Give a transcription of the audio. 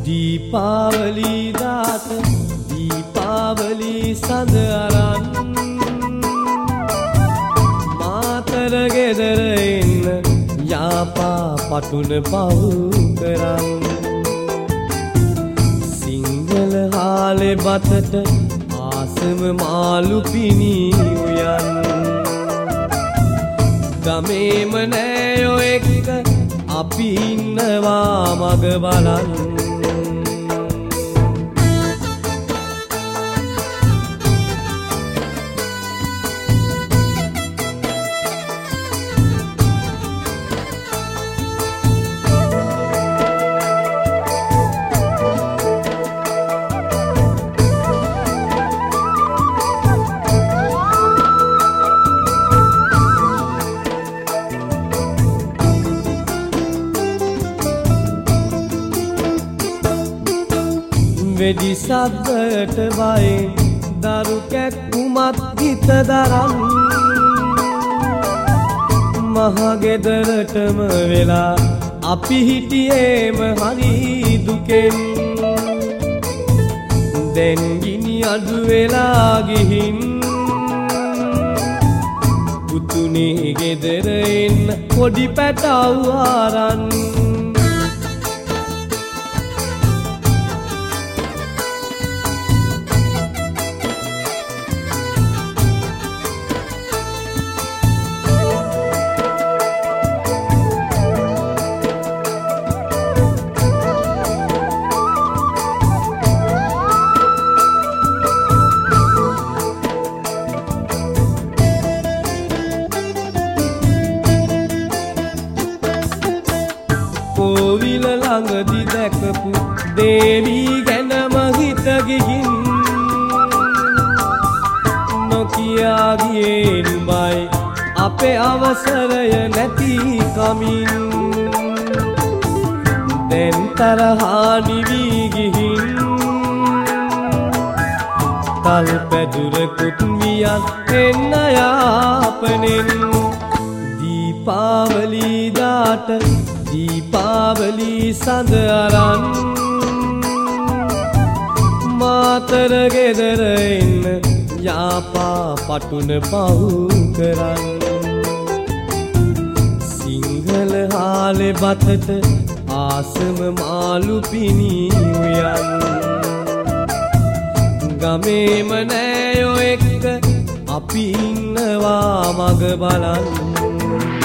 දීපාවලි දාට දීපාවලි සඳ අරන් මාතර ගෙදර එන්න යාපා පටුන පවු කරන් සිංහල හාලේ බතට ආසම මාළු පිණී උයන් ගමේම නෑයෝ එක්ක අපි ඉන්නවා මග බලන් වෙඩි සද්දට බයෙන් දරු කැක්කුමත් හිත දරන් මහගෙදරටම වෙලා අපි හිටියේම හරි දුකෙන් දැන් ගිනි අඩු වෙලා ගිහින් පුතුනේ ගෙදර එන්න පොඩි පැටව් ආරන් කෝවිල ළඟදි දැකපු දේවී ගැනම හිත ගිහින් නොකියා ගියේ නුඹයි අපේ අවසරය නැති කමින් දැන් තරහා නිවි ගිහින් තල් පැදුරකුත් වියන් එන්න යාපනෙන් දීපාවලි දාට දීපාවලි සඳ අරන් මාතර ගෙදර එන්න යාපා පටුන පහු කරන් සිංහල හාලේ බතට ආසම මාළු පිණී උයන් ගමේම නෑයෝ එක්ක අපි ඉන්නවා මග බලන්